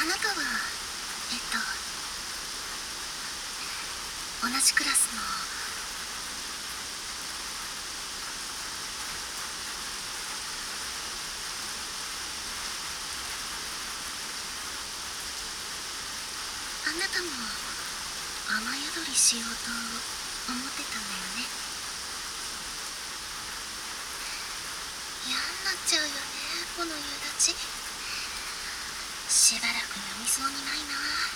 あなたは同じクラスの。あなたも雨宿りしようと思ってたんだよね。嫌になっちゃうよね、この夕立。しばらくやみそうにないな。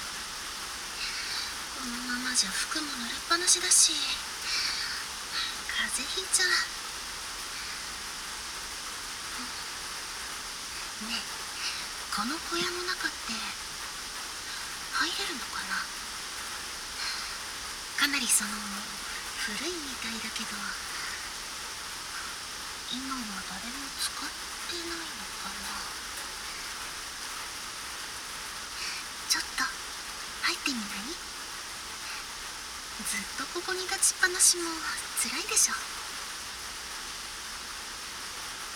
このままじゃ服も濡れっぱなしだし、風邪ひいちゃう。ねえ、この小屋の中って入れるのかな。かなり古いみたいだけど、今は誰も使ってないのかな。ちょっと入ってみない？ずっとここに立ちっぱなしも辛いでしょ。